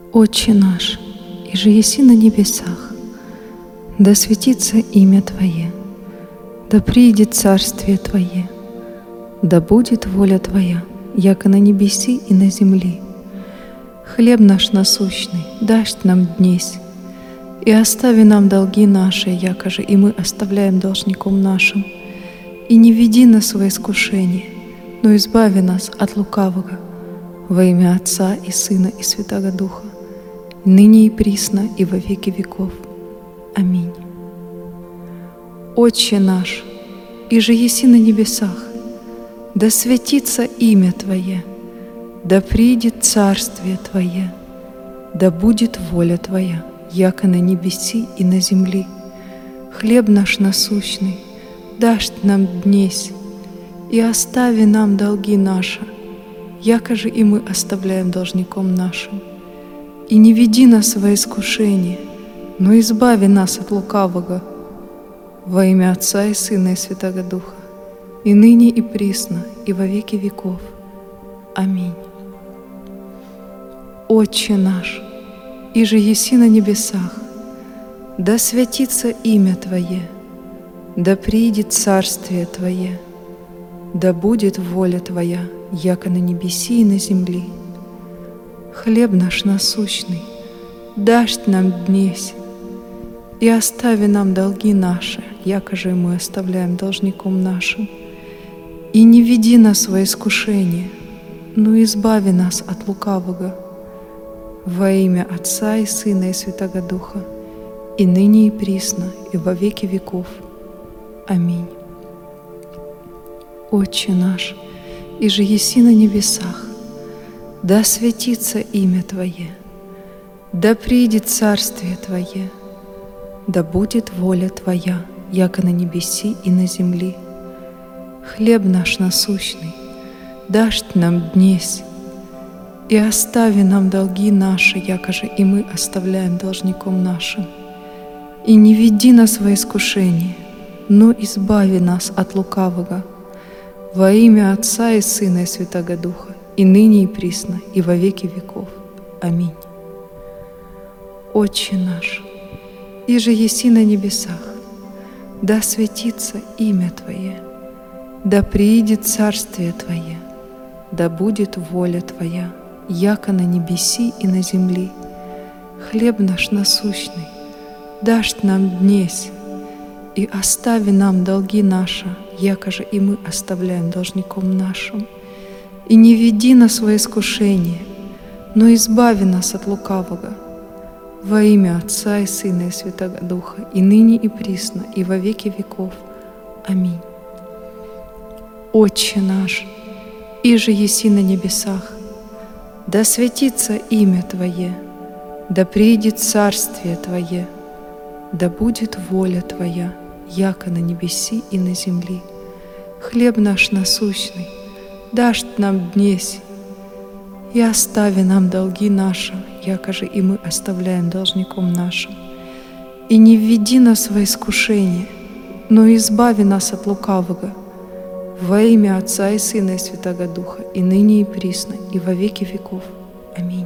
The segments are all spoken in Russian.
Отче наш, иже еси на небесах, да светится имя Твое, да приидет царствие Твое, да будет воля Твоя, яко на небеси и на земли. Хлеб наш насущный дашь нам днесь, и остави нам долги наши, яко же и мы оставляем должником нашим. И не веди нас во искушение, но избави нас от лукавого, во имя Отца и Сына и Святого Духа, ныне и присно и во веки веков. Аминь. Отче наш, иже еси на небесах, да светится имя Твое, да приидет царствие Твое, да будет воля Твоя, яко на небеси и на земли. Хлеб наш насущный дашь нам днесь, и остави нам долги наши, яко же и мы оставляем должником нашим. И не веди нас во искушение, но избави нас от лукавого, во имя Отца и Сына и Святого Духа, и ныне и присно, и во веки веков. Аминь. Отче наш, иже еси на небесах, да святится имя Твое, да приидет царствие Твое, да будет воля Твоя, яко на небеси и на земли. Хлеб наш насущный дашь нам днесь, и остави нам долги наши, яко же мы оставляем должником нашим. И не веди нас во искушение, но избави нас от лукавого, во имя Отца и Сына и Святого Духа, и ныне и присно, и во веки веков. Аминь. Отче наш, иже еси на небесах, да светится имя Твое, да приидет царствие Твое, да будет воля Твоя, яко на небеси и на земли. Хлеб наш насущный дашь нам днесь, и остави нам долги наши, яко же и мы оставляем должником нашим. И не веди нас во искушение, но избави нас от лукавого, во имя Отца и Сына и Святого Духа, и ныне и присно, и во веки веков. Аминь. Отче наш, иже еси на небесах, да светится имя Твое, да приидет царствие Твое, да будет воля Твоя, яко на небеси и на земли. Хлеб наш насущный дашь нам днесь, и остави нам долги наши, яко же и мы оставляем должником нашим. И не веди нас во искушение, но избави нас от лукавого, во имя Отца и Сына и Святого Духа, и ныне и присно, и во веки веков. Аминь. Отче наш, иже еси на небесах, да светится имя Твое, да приидет царствие Твое, да будет воля Твоя, яко на небеси и на земли. Хлеб наш насущный дашь нам днесь, и остави нам долги наши, яко же и мы оставляем должником нашим. И не введи нас во искушение, но избави нас от лукавого, во имя Отца и Сына и Святого Духа, и ныне и присно, и во веки веков. Аминь.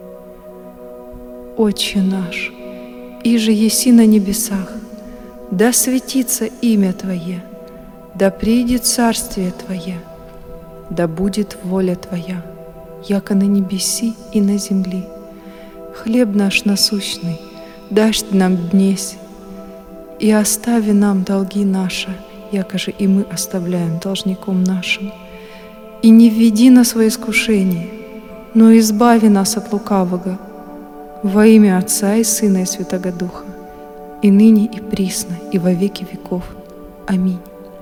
Отче наш, иже еси на небесах, да светится имя Твое, да приидет царствие Твое, да будет воля Твоя, яко на небеси и на земли. Хлеб наш насущный дашь нам днесь, и остави нам долги наши, яко же и мы оставляем должником нашим. И не введи нас во искушение, но избави нас от лукавого, во имя Отца и Сына и Святого Духа, и ныне и присно, и во веки веков. Аминь.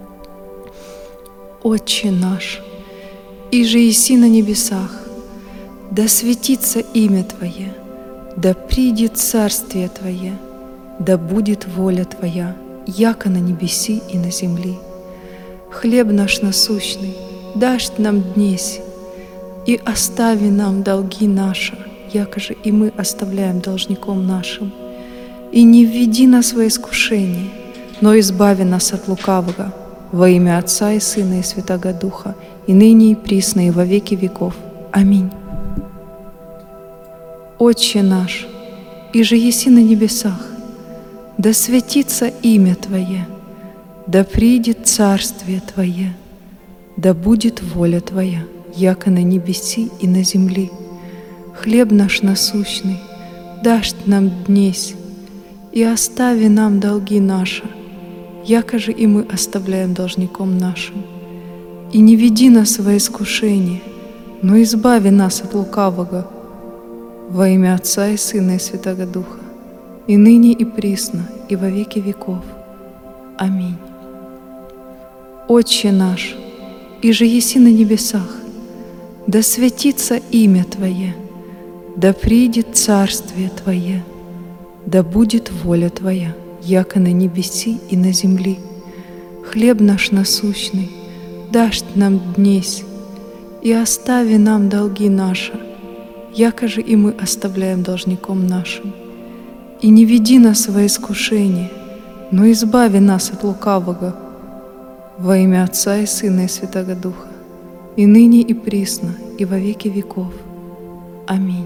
Отче наш, иже еси на небесах, да светится имя Твое, да приидет царствие Твое, да будет воля Твоя, яко на небеси и на земли. Хлеб наш насущный дашь нам днесь, и остави нам долги наши, яко же и мы оставляем должником нашим. И не введи нас во искушение, но избави нас от лукавого, во имя Отца и Сына и Святого Духа, и ныне и присно, и во веки веков. Аминь. Отче наш, иже еси на небесах, да святится имя Твое, да придет царствие Твое, да будет воля Твоя, яко на небеси и на земли. Хлеб наш насущный дашь нам днесь, и остави нам долги наши, яко же и мы оставляем должником нашим. И не веди нас во искушение, но избави нас от лукавого, во имя Отца и Сына и Святого Духа, и ныне и присно, и во веки веков. Аминь. Отче наш, иже еси на небесах, да святится имя Твое, да придет царствие Твое, да будет воля Твоя, яко на небеси и на земли. Хлеб наш насущный дашь нам днесь, и остави нам долги наши, яко же и мы оставляем должником нашим. И не веди нас во искушение, но избави нас от лукавого, во имя Отца и Сына и Святого Духа, и ныне и присно, и во веки веков. Аминь.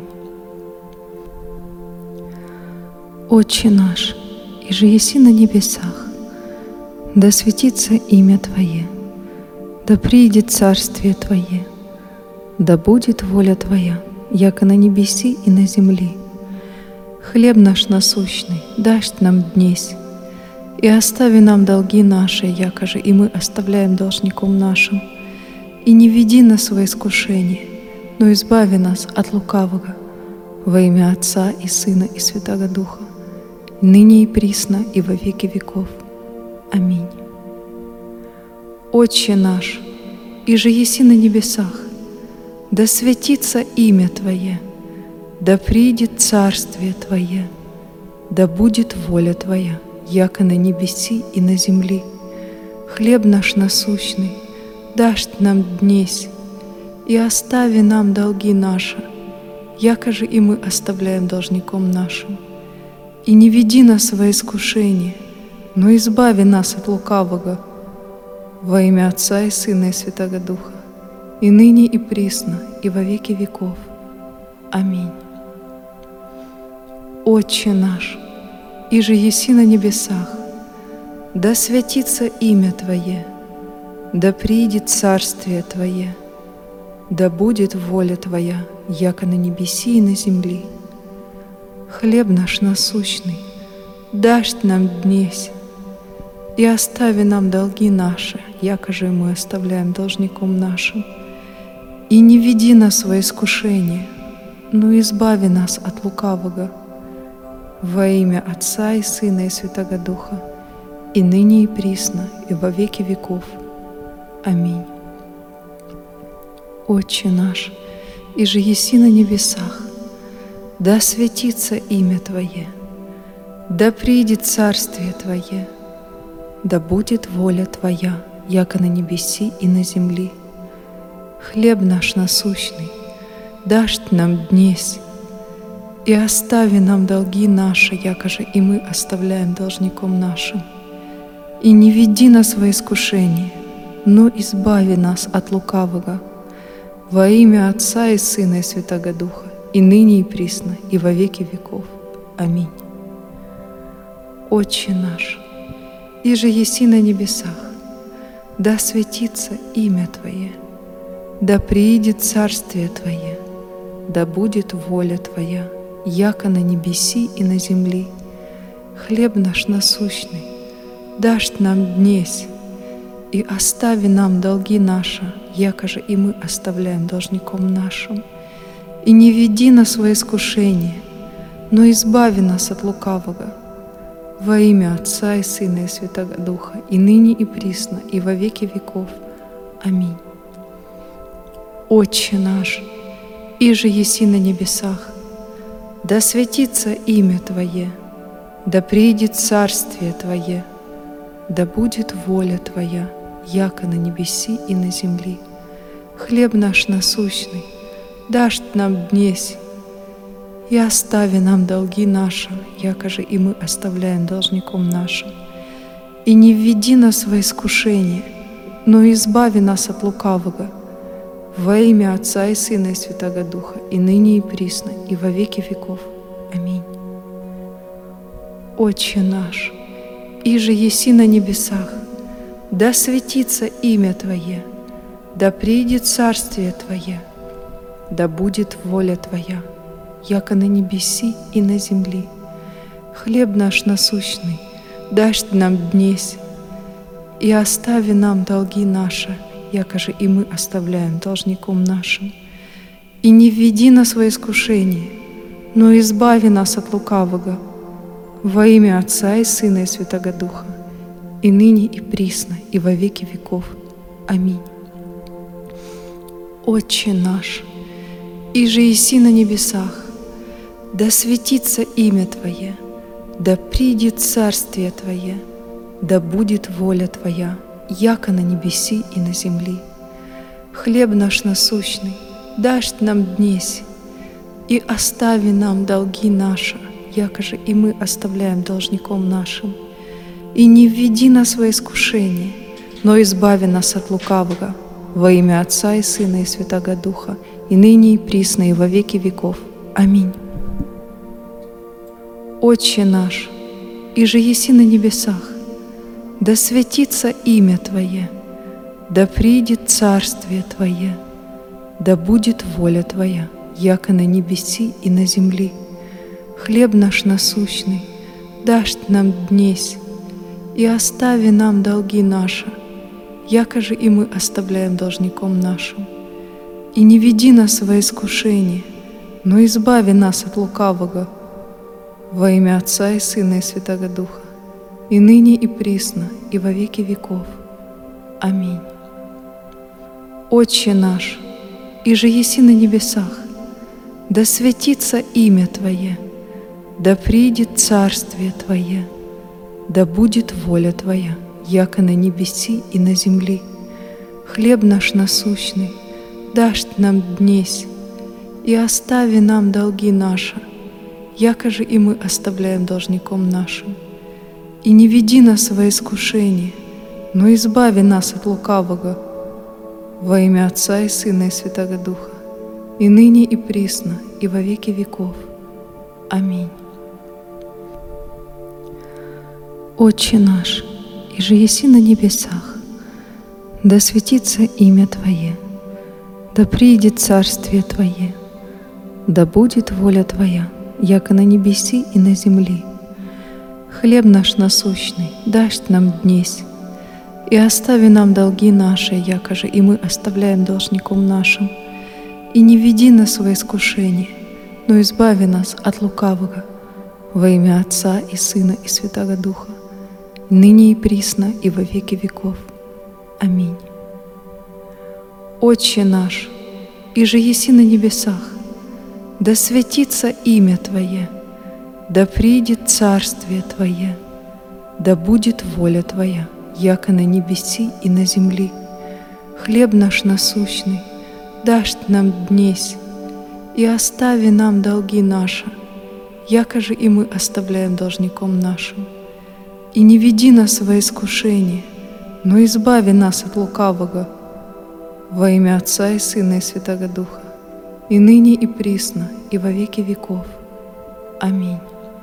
Отче наш, иже еси на небесах, да светится имя Твое, да придет царствие Твое, да будет воля Твоя, яко на небеси и на земли. Хлеб наш насущный дашь нам днесь, и остави нам долги наши, яко же и мы оставляем должником нашим. И не веди нас во искушение, но избави нас от лукавого, во имя Отца и Сына и Святого Духа, ныне и присно, и во веки веков. Аминь. Отче наш, иже еси на небесах, да святится имя Твое, да придет царствие Твое, да будет воля Твоя, яко на небеси и на земли. Хлеб наш насущный дашь нам днесь, и остави нам долги наши, яко же и мы оставляем должником нашим. И не веди нас во искушение, но избави нас от лукавого, во имя Отца и Сына и Святого Духа, и ныне и присно, и во веки веков. Аминь. Отче наш, иже еси на небесах, да святится имя Твое, да придет царствие Твое, да будет воля Твоя, яко на небеси и на земли. Хлеб наш насущный дашь нам днесь, и остави нам долги наши, яко же мы оставляем должником нашим. И не веди нас во искушение, но избави нас от лукавого, во имя Отца и Сына и Святого Духа, и ныне и присно, и во веки веков. Аминь. Отче наш, иже еси на небесах, да святится имя Твое, да придет царствие Твое, да будет воля Твоя, яко на небеси и на земли. Хлеб наш насущный дашь нам днесь, и остави нам долги наши, яко же и мы оставляем должником нашим. И не веди нас во искушение, но избави нас от лукавого, во имя Отца и Сына и Святого Духа, и ныне и присно, и во веки веков. Аминь. Отче наш, иже еси на небесах, да святится имя Твое, да приидет царствие Твое, да будет воля Твоя, яко на небеси и на земли. Хлеб наш насущный дашь нам днесь, и остави нам долги наши, яко же и мы оставляем должником нашим. И не веди нас во искушение, но избави нас от лукавого, во имя Отца и Сына и Святого Духа, и ныне и присно, и во веки веков. Аминь. Отче наш, иже еси на небесах, да святится имя Твое, да придет царствие Твое, да будет воля Твоя, яко на небеси и на земли. Хлеб наш насущный дашь нам днесь, и остави нам долги наши, яко же и мы оставляем должником нашим. И не введи нас во искушение, но избави нас от лукавого, во имя Отца и Сына и Святаго Духа, и ныне и присно, и во веки веков. Аминь. Отче наш, иже еси на небесах, да светится имя Твое, да придет царствие Твое, да будет воля Твоя, яко на небеси и на земли. Хлеб наш насущный дашь Ты нам днесь, и остави нам долги наши, яко же и мы оставляем должником нашим. И не введи нас во искушение, но избави нас от лукавого, во имя Отца и Сына и Святаго Духа, и ныне и присно, и во веки веков. Аминь. Отче наш, иже еси на небесах, да светится имя Твое, да придет царствие Твое, да будет воля Твоя, яко на небеси и на земли. Хлеб наш насущный дашь нам днесь, и остави нам долги наши, яко же и мы оставляем должником нашим. И не введи нас во искушение, но избави нас от лукавого, во имя Отца и Сына и Святаго Духа, и ныне и присно, и во веки веков. Аминь. Отче наш, иже еси на небесах, да светится имя Твое, да придет царствие Твое, да будет воля Твоя, яко на небеси и на земли. Хлеб наш насущный дашь нам днесь, и остави нам долги наши, яко же и мы оставляем должником нашим. И не веди нас во искушение, но избави нас от лукавого, во имя Отца и Сына и Святаго Духа, и ныне и присно, и во веки веков. Аминь. Отче наш, иже еси на небесах, да светится имя Твое, да придет царствие Твое, да будет воля Твоя, яко на небеси и на земли. Хлеб наш насущный дашь нам днесь, и остави нам долги наши, яко же и мы оставляем должником нашим. И не веди нас во искушение, но избави нас от лукавого, во имя Отца и Сына и Святаго Духа, и ныне и присно, и во веки веков. Аминь. Отче наш, иже еси на небесах, да светится имя Твое, да придет царствие Твое, да будет воля Твоя, яко на небеси и на земли. Хлеб наш насущный дашь нам днесь, и остави нам долги наши, яко же и мы оставляем должником нашим. И не веди нас во искушение, но избави нас от лукавого, во имя Отца и Сына и Святаго Духа, ныне и присно, и во веки веков. Аминь. Отче наш, иже еси на небесах, да светится имя Твое, да придет царствие Твое, да будет воля Твоя, яко на небеси и на земли. Хлеб наш насущный дашь нам днесь, и остави нам долги наши, яко же и мы оставляем должником нашим. И не веди нас во искушение, но избави нас от лукавого, во имя Отца и Сына и Святаго Духа, и ныне и присно, и во веки веков. Аминь.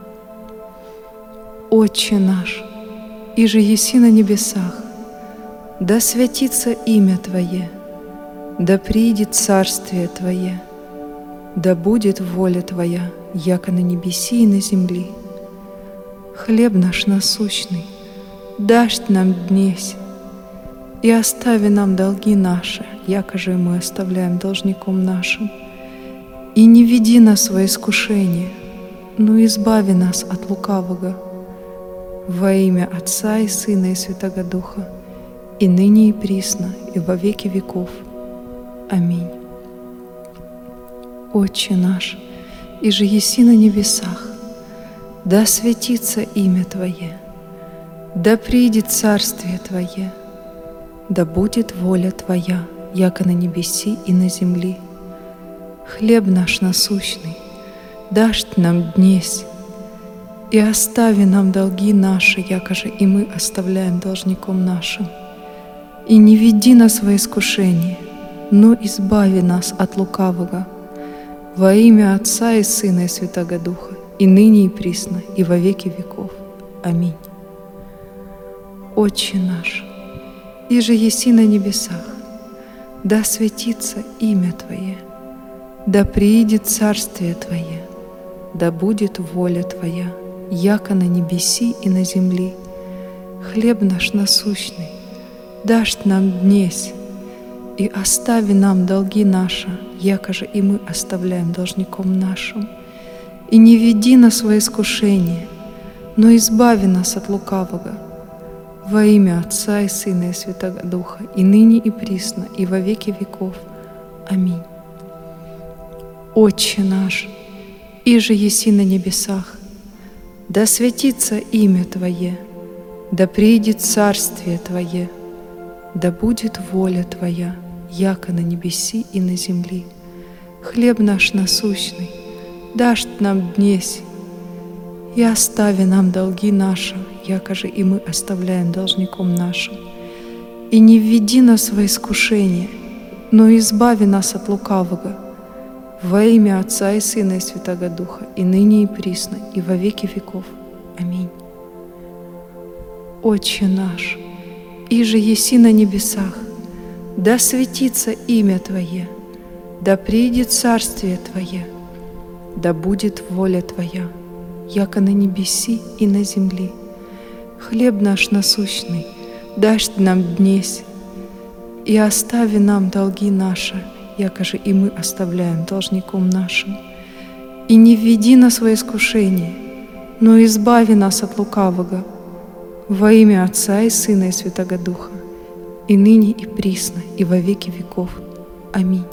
Отче наш, иже еси на небесах, да святится имя Твое, да придет царствие Твое, да будет воля Твоя, яко на небеси и на земли. Хлеб наш насущный дашь нам днесь, и остави нам долги наши, яко же мы оставляем должником нашим. И не веди нас во искушение, но избави нас от лукавого, во имя Отца и Сына и Святаго Духа, и ныне и присно, и во веки веков. Аминь. Отче наш, иже еси на небесах, да светится имя Твое, да придет царствие Твое, да будет воля Твоя, яко на небеси и на земли. Хлеб наш насущный дашь нам днесь, и остави нам долги наши, яко же и мы оставляем должником нашим. И не веди нас во искушение, но избави нас от лукавого. Во имя Отца и Сына и Святаго Духа, и ныне и присно, и во веки веков. Аминь. Отче наш, иже еси на небесах, да светится имя Твое, да приидет царствие Твое, да будет воля Твоя, яко на небеси и на земли. Хлеб наш насущный дашь нам днесь, и остави нам долги наши, якоже и мы оставляем должником нашим. И не веди нас во искушение, но избави нас от лукавого. Во имя Отца и Сына и Святаго Духа, и ныне и присно, и во веки веков. Аминь. Отче наш, иже еси на небесах, да светится имя Твое, да приидет царствие Твое, да будет воля Твоя, яко на небеси и на земли. Хлеб наш насущный дашь нам днесь, и остави нам долги наши, якоже и мы оставляем должником нашим. И не введи нас во искушение, но избави нас от лукавого. Во имя Отца и Сына и Святаго Духа, и ныне и присно, и во веки веков. Аминь. Отче наш, иже еси на небесах, да светится имя Твое, да приидет царствие Твое, да будет воля Твоя, яко на небеси и на земли. Хлеб наш насущный дашь нам днесь, и остави нам долги наши, якоже и мы оставляем должником нашим. И не введи нас во искушение, но избави нас от лукавого. Во имя Отца и Сына и Святаго Духа, и ныне и присно, и во веки веков. Аминь.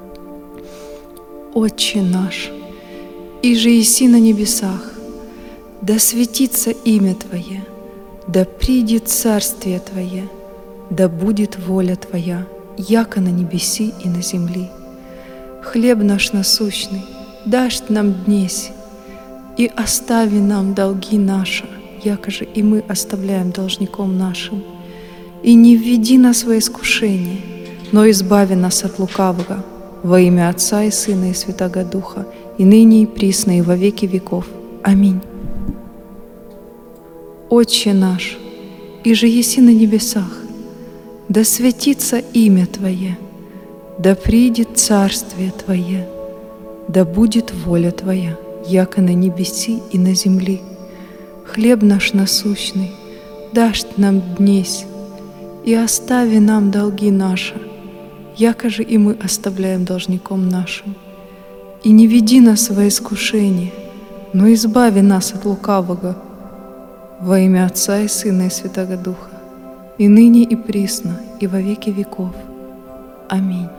Отче наш, иже еси на небесах, да светится имя Твое, да придет царствие Твое, да будет воля Твоя, яко на небеси и на земли. Хлеб наш насущный дашь нам днесь, и остави нам долги наши, якоже и мы оставляем должником нашим. И не введи нас во искушение, но избави нас от лукавого. Во имя Отца и Сына и Святаго Духа, и ныне и присно, и во веки веков. Аминь. Отче наш, иже еси на небесах, да светится имя Твое, да приидет царствие Твое, да будет воля Твоя, яко на небеси и на земли. Хлеб наш насущный дашь нам днесь, и остави нам долги наши, якоже и мы оставляем должником нашим. И не веди нас во искушение, но избави нас от лукавого. Во имя Отца и Сына и Святаго Духа, и ныне и присно, и во веки веков. Аминь.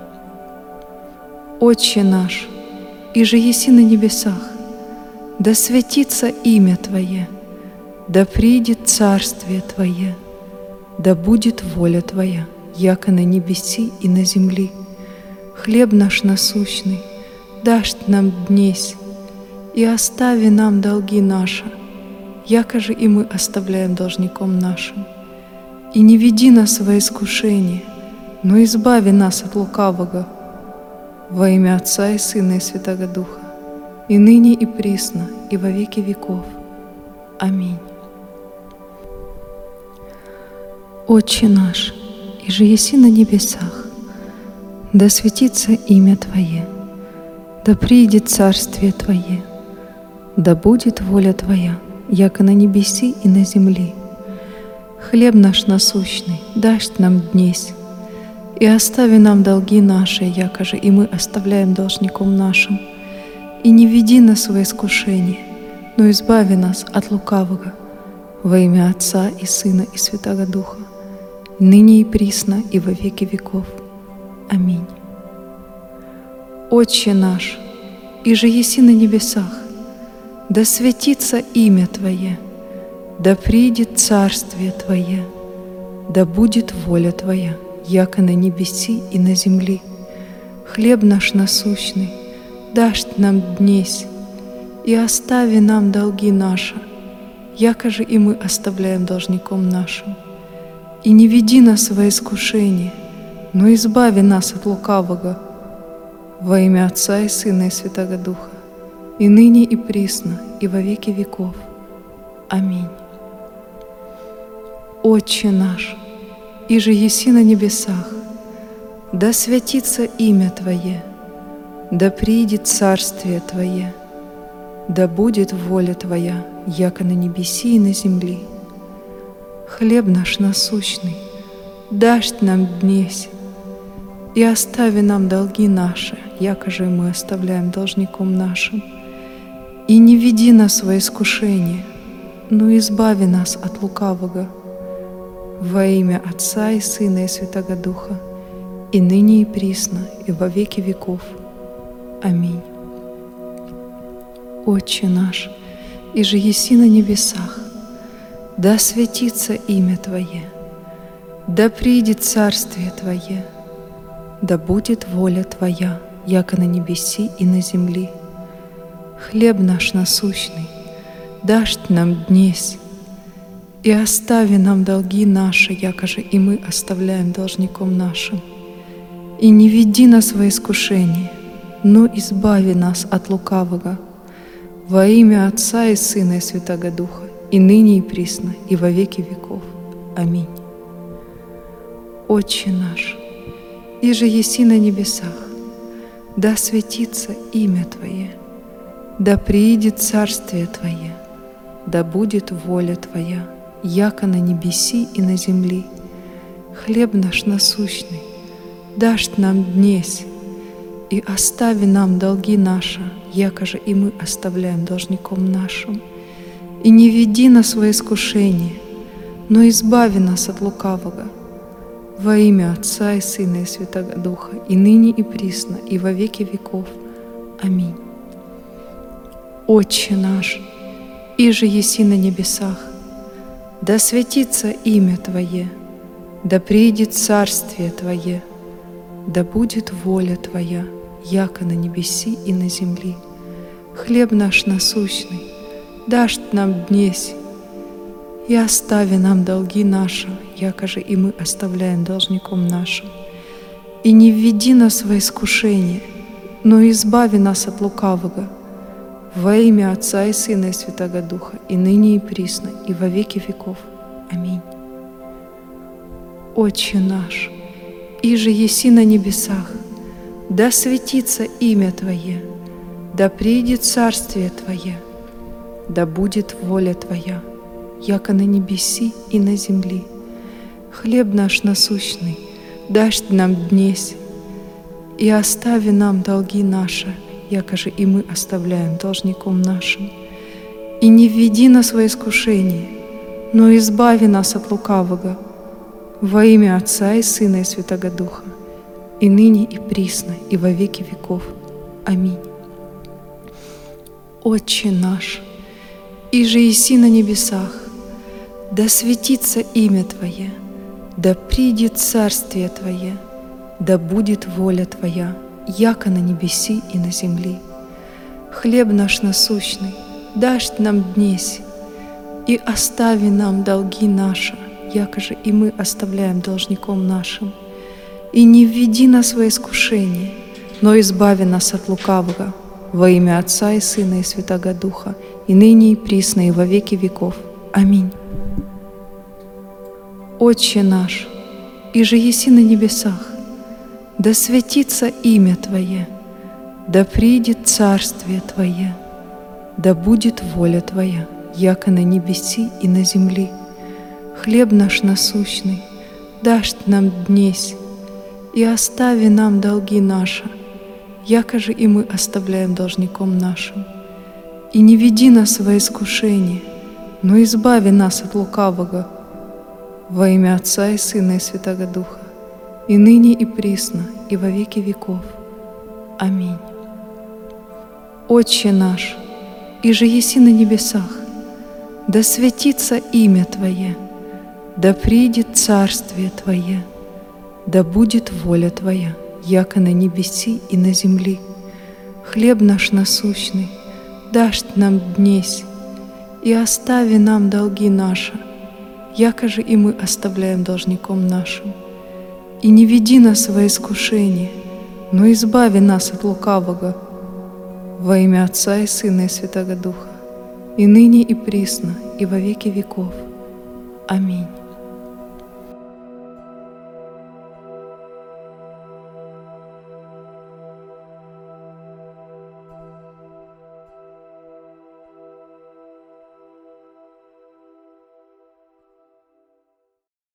Отче наш, иже еси на небесах, да светится имя Твое, да приидет царствие Твое, да будет воля Твоя, яко на небеси и на земли. Хлеб наш насущный дашь нам днесь, и остави нам долги наши, якоже и мы оставляем должником нашим. И не веди нас во искушение, но избави нас от лукавого. Во имя Отца и Сына и Святаго Духа, и ныне и присно, и во веки веков. Аминь. Отче наш, иже еси на небесах, да светится имя Твое, да приидет царствие Твое, да будет воля Твоя, яко на небеси и на земли. Хлеб наш насущный дашь нам днесь, и остави нам долги наши, якоже и мы оставляем должником нашим. И не веди нас во искушение, но избави нас от лукавого. Во имя Отца и Сына и Святаго Духа, ныне и присно, и во веки веков. Аминь. Отче наш, иже еси на небесах, да светится имя Твое, да приидет царствие Твое, да будет воля Твоя, яко на небеси и на земли. Хлеб наш насущный дашь нам днесь, и остави нам долги наши, якоже и мы оставляем должником нашим. И не веди нас во искушение, но избави нас от лукавого. Во имя Отца и Сына и Святаго Духа, и ныне и присно, и во веки веков. Аминь. Отче наш, иже еси на небесах, да святится имя Твое, да приидет царствие Твое, да будет воля Твоя, яко на небеси и на земли. Хлеб наш насущный дашь нам днесь, и остави нам долги наши, яко же мы оставляем должником нашим. И не веди нас во искушение, но избави нас от лукавого. Во имя Отца и Сына и Святаго Духа, и ныне и присно, и во веки веков. Аминь. Отче наш, иже еси на небесах, да святится имя Твое, да приидет царствие Твое, да будет воля Твоя, яко на небеси и на земли. Хлеб наш насущный дашь нам днесь, и остави нам долги наши, яко же и мы оставляем должником нашим. И не веди нас во искушение, но избави нас от лукавого. Во имя Отца и Сына и Святаго Духа, и ныне и присно, и во веки веков. Аминь. Отче наш, иже еси на небесах, да святится имя Твое, да приидет царствие Твое, да будет воля Твоя, яко на небеси и на земли. Хлеб наш насущный дашь нам днесь, и остави нам долги наши, яко же и мы оставляем должником нашим. И не веди нас во искушение, но избави нас от лукавого. Во имя Отца и Сына и Святаго Духа, и ныне и присно, и во веки веков. Аминь. Отче наш, иже еси на небесах, да святится имя Твое, да приидет царствие Твое, да будет воля Твоя, яко на небеси и на земли. Хлеб наш насущный дашь нам днесь, и остави нам долги наши, яко же и мы оставляем должником нашим. И не введи нас во искушение, но избави нас от лукавого. Во имя Отца и Сына и Святаго Духа, и ныне и присно, и во веки веков. Аминь. Отче наш, иже еси на небесах, да святится имя Твое, да приидет царствие Твое, да будет воля Твоя, яко на небеси и на земли. Хлеб наш насущный дашь нам днесь, и остави нам долги наши, яко же и мы оставляем должником нашим. И не введи нас во искушение, но избави нас от лукавого. Во имя Отца и Сына и Святаго Духа, и ныне и присно, и во веки веков. Аминь. Отче наш, иже еси на небесах, да святится имя Твое, да придет царствие Твое, да будет воля Твоя, яко на небеси и на земли. Хлеб наш насущный дашь нам днесь, и остави нам долги наши, яко же и мы оставляем должником нашим. И не введи нас во искушение, но избави нас от лукавого. Во имя Отца и Сына и Святаго Духа, и ныне и присно, и во веки веков. Аминь. Отче наш, иже еси на небесах, да святится имя Твое, да приидет царствие Твое, да будет воля Твоя, яко на небеси и на земли. Хлеб наш насущный дашь нам днесь, и остави нам долги наши, яко же и мы оставляем должником нашим. И не веди нас во искушение, но избави нас от лукавого. Во имя Отца и Сына и Святаго Духа, и ныне и присно, и во веки веков. Аминь. Отче наш, иже еси на небесах, да святится имя Твое, да приидет царствие Твое, да будет воля Твоя, яко на небеси и на земли. Хлеб наш насущный дашь нам днесь, и остави нам долги наши, яко же и мы оставляем должником нашим. и не веди нас во искушение, но избави нас от лукавого. Во имя Отца и Сына и Святого Духа, и ныне и присно, и во веки веков. Аминь.